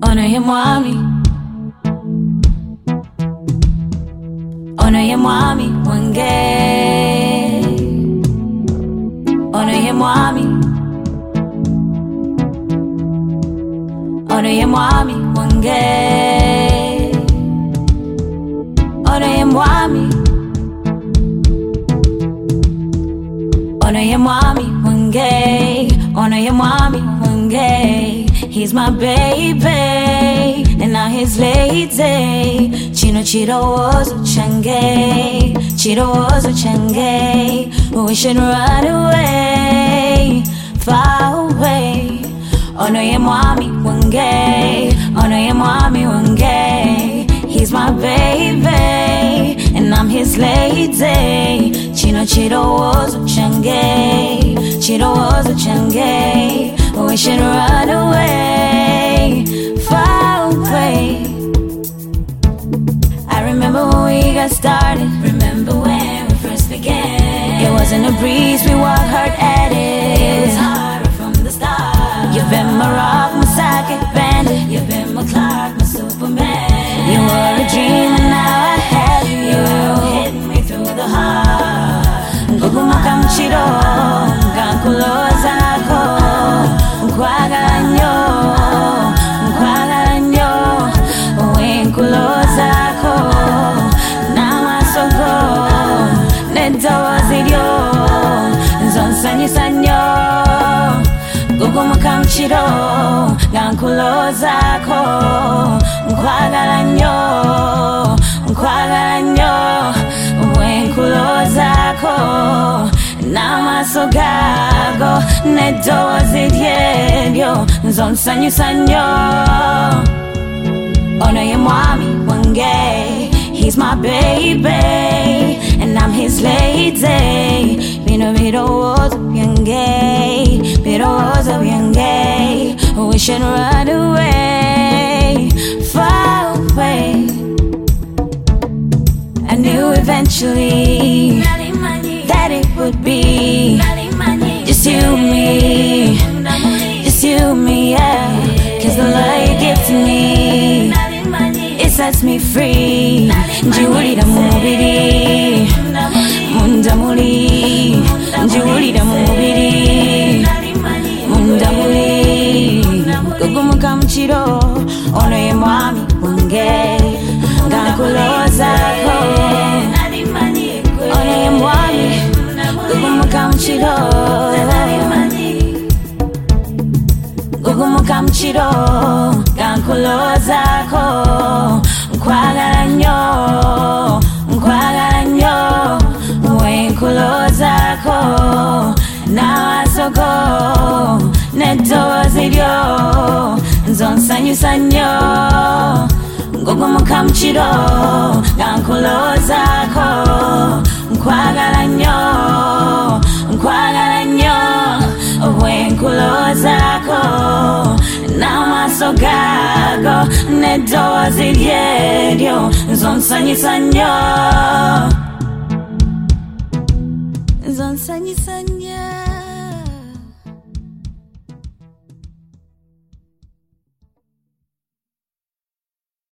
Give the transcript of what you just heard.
ono ye mwami, ono ye mwami wange, ono ye mwami, ono ye mwami wange, ono ye mwami, ono ye mwami wange, ono ye mwami wange. He's my baby, and now he's lady. Chino chirozo change, chirozo change. We should run away, far away. Ono ye mwami wange, ono ye mwami wange. He's my baby, and I'm his lady. Chino chirozo change, chirozo change. We should run away, far away. I remember when we got started. Remember when we first began. It wasn't a breeze, we walked hard at it. It was hard from the start. You've been my rock, my psychic bandit. You've been my Clark, my Superman. You were a dream and now I have you. You hit me through the heart. Guguma kamchiro, gankuloza ko. Nkwagala nnyo, nkwagala nnyo. Wenkulozako n'amaaso go n'eddoboozi lyo nzonsanyusa nnyo. Gugumuka mu kiro nga nkulozaako. Nkwagala nnyo, nkwagala nnyo. Wenkulozaako n'amaaso gago n'eddoboozi lyeryo nzonsanyusa nnyo. Ono ye mwami wange, he's my baby, and I'm his lady. Bino birowoozo byange, birowoozo byange. We should run away, far away. I knew eventually that it would be just you and me, just you and me, yeah. 'Cause the love you give to me, it sets me free. Njiwulira mu mubiri, munda muli. Njiwulira mu mubiri, munda muli. Gugumuka mu kiro, ono ye mwami wange, nga nkulowoozako. Ono ye mwami, gugumuka mu kiro. Gugumuka mu kiro, nga nkulowoozako. Nkwagala nnyo, nkwagala nnyo. Wenkulowoozako n'amaaso go n'eddoboozi lyo nzonsanyusa nnyo. Gugumuka mu kiro, nga nkulowoozako. Nkwagala nnyo, nkwagala nnyo. Wenkulowoozako n'amaaso gago n'eddoboozi lyeryo nzonsanyusa nnyo, nzonsanyusa nnyo.